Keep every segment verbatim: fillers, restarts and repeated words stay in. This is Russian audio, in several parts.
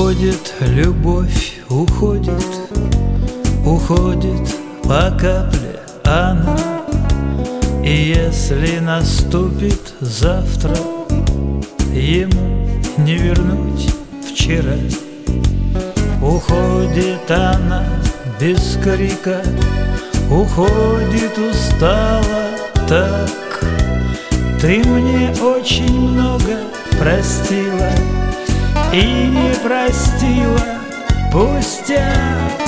Уходит любовь, уходит, уходит по капле она. И если наступит завтра, ему не вернуть вчера. Уходит она без крика, уходит устала так. Ты мне очень много простила и не простила пустяк.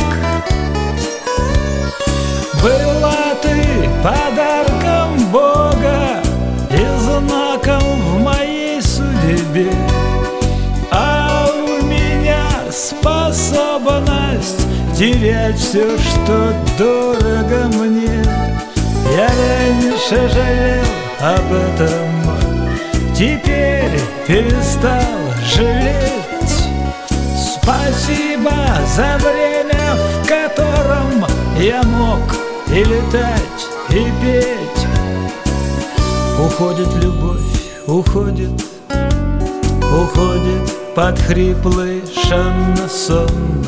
Была ты подарком Бога и знаком в моей судьбе, а у меня способность терять все, что дорого мне. Я раньше жалел об этом, теперь перестал жалеть. Спасибо за время, в котором я мог и летать, и петь. Уходит любовь, уходит, уходит под хриплый шансон.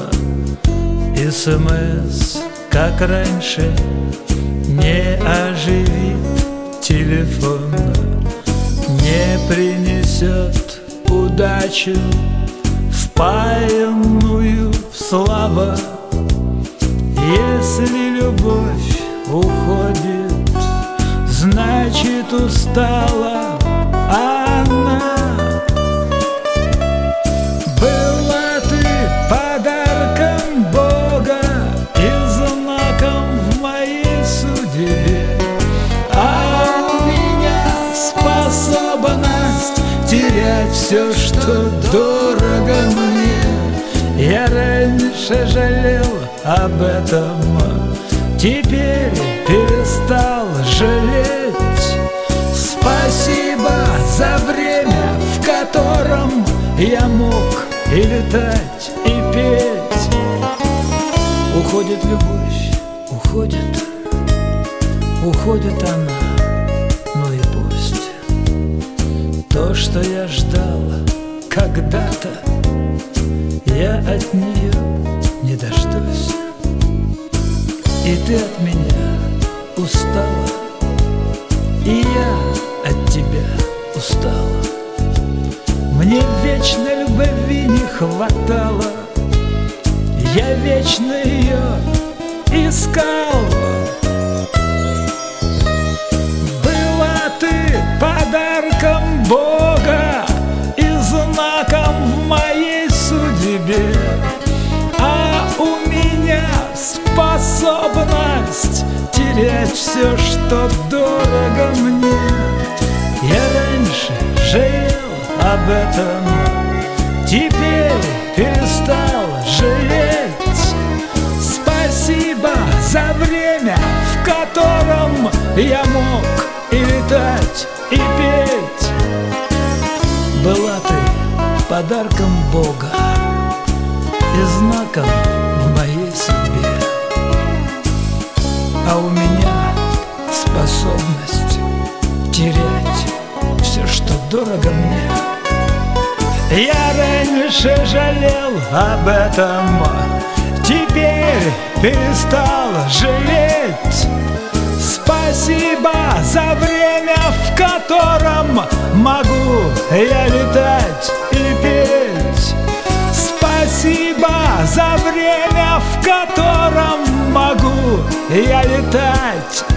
СМС, как раньше, не оживит телефон, не принесет удачу, впаянную в слова. Если любовь уходит, значит устала она. Была ты подарком Бога и знаком в моей судьбе, а у меня способность терять все, что дорого мне. Я раньше жалел об этом, теперь перестал жалеть. Спасибо за время, в котором я мог и летать, и петь. Уходит любовь, уходит, уходит она, ну и пусть. То, что я ждал когда-то, я от нее не дождусь. И ты от меня устала, и я от тебя устала. Мне вечно любви не хватало, я вечно ее искал. Была ты подарком Бога и знаком в моей судьбе, а у меня способность терять все, что дорого мне. Я раньше жалел об этом, теперь перестал жалеть. Спасибо за время, в котором я мог и летать, и петь. Была ты подарком Бога и знаком в моей судьбе, а у меня способность терять все, что дорого мне. Я раньше жалел об этом, теперь перестал жалеть. Спасибо за время, в котором могу я летать и петь. Спасибо за время, в котором могу я летать